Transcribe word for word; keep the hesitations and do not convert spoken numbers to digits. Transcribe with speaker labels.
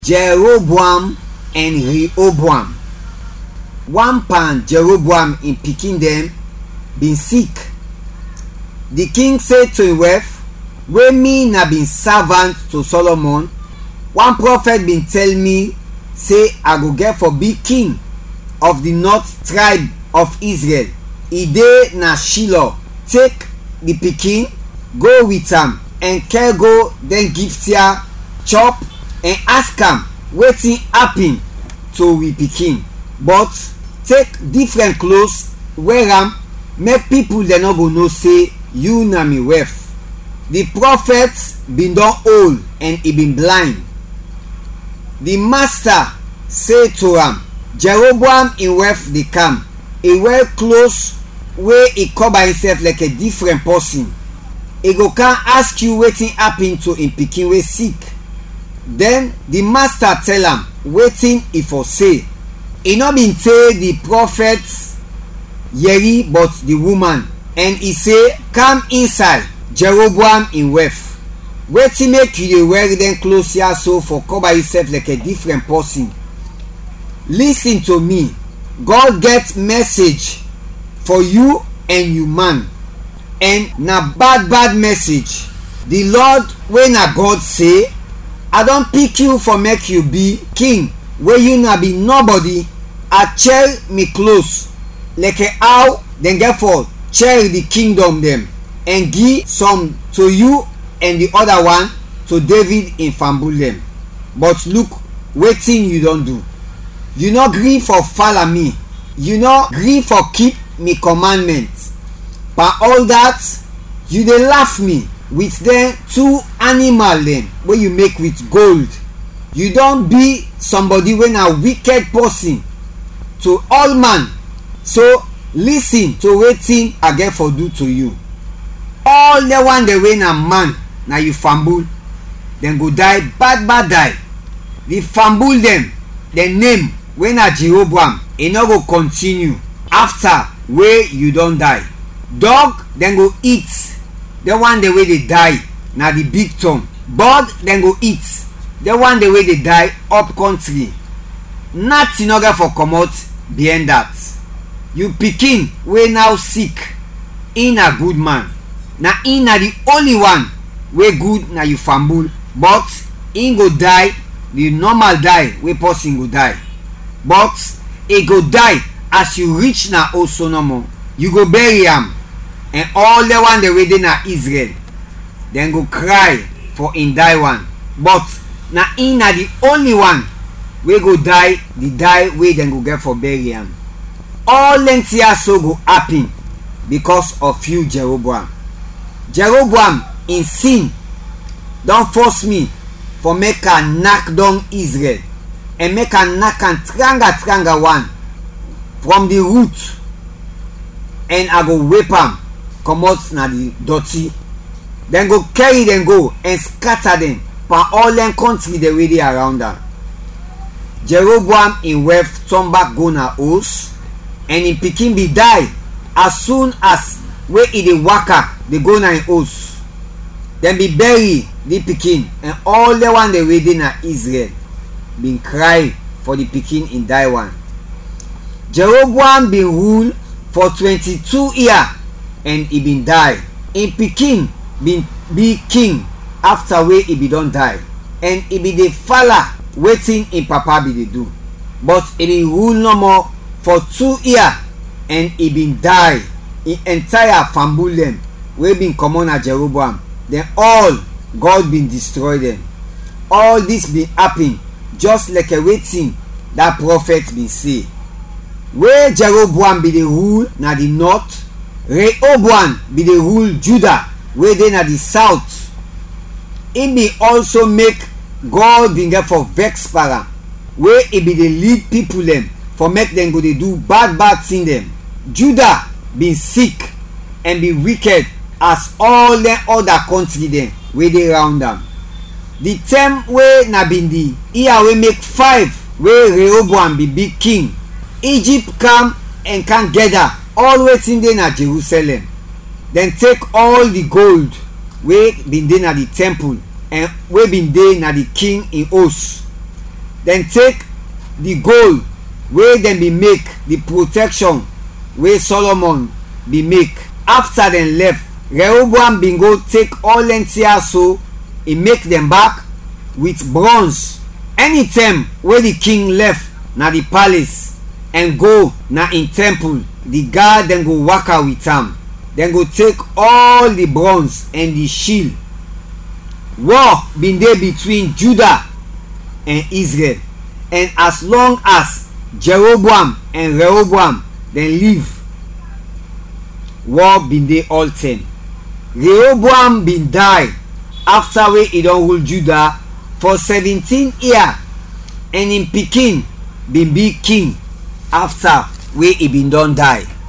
Speaker 1: Jeroboam and Rehoboam. One pan Jeroboam in pikin dem been sick. The king said to him wife, wey me na been servant to Solomon, one prophet been tell me say I go get for big king of the north tribe of Israel. E dey na Shiloh. Take the pikin, go with am, and care go then give tia chop and ask am wetin happen to we pikin, but take different clothes, wear am, make people dem no go know say you na me wife. The prophet been don old and he been blind. The master say to am, Jeroboam in wife dey come. He wear clothes wey he cover himself like a different person. He go come ask you wetin happen to him pikin wey sick. Then the master tell am wetin he for say. E no been tell the prophet yeri but the woman, and he say, come inside, Jeroboam in wife. Wetin make you dey wear them clothes here so for cover yourself like a different person? Listen to me. God get message for you and you man, and na bad bad message. The Lord wey na God say, I don pick you for make you be king wey you na be nobody. I share me close like a how dem get for share the kingdom dem, and give some to you and the other one to David in fambul dem. But look wetin you don do. You no gree for follow me. You no gree for keep me commandments. By all that, you dey laugh me with them two animal dem wey you make with gold. You don be somebody wey na wicked person to all man. So listen to wetin I get for do to you. All the one the way na man na you fambul, dem go die bad bad die. The fambul dem, the name wey na Jeroboam, e no go continue after wey you don die. Dog dem go eat. The one the way they die na the big tongue. Bird dem go eat. The one the way they die up country. Nothing no get for comot behind that. You pikin wey now sick, in a good man. Na in na the only one wey good na you fambul, but in go die the normal die wey person go die. But e go die as you reach na also normal. You go bury am, and all the one the way dey na Israel, then go cry for in die one. But na in na the only one wey go die the die wey dem go get for bury am. All length here so go happen because of you, Jeroboam. Jeroboam in sin don force me for make a knock down Israel, and make a knock and tranga tranga one from the root, and I go whip am comot na the dirty. Then go carry them go and scatter them for all them country the way they around them. Jeroboam in wife turn back go na house, and in pikin be die as soon as wey e dey waka dey go na in house. Then be bury the pikin, and all the one the way dey na Israel been cry for the pikin in die one. Jeroboam been rule for twenty-two years, and he been die. In pikin been be king after wey he be don die, and he be the follow wetin in papa be dey do. But he been rule no more for two years, and he been die. In entire fambul dem wey been common at Jeroboam, then all God been destroy them. All this been happen just like a waiting that prophet been say. Where Jeroboam be the rule na the north, Rehoboam be the rule Judah where they na the south. He be also make God been get for vex para, where he be the lead people them for make them go they do bad bad thing them. Judah been sick and be wicked as all the other country them where they round them. The term where na been the year we make five where Rehoboam be big king. Egypt come and can gather all waiting there na Jerusalem. Then take all the gold where been there na the temple, and where been there na the king in house. dem take the gold wey dem bin make, the protection wey Solomon bin make. After dem left, Rehoboam bin go take all dem tears so e make dem back with bronze. Anytime wey the king left na the palace and go na im temple, the guard dem go waka with am. Dem go take all the bronze and the shield. War bin dey between Judah and Israel, and as long as Jeroboam and Rehoboam dem live, war bin dey all ten. Rehoboam bin die after wey e don rule Judah for seventeen years, and im pikin bin be king after wey e bin don die.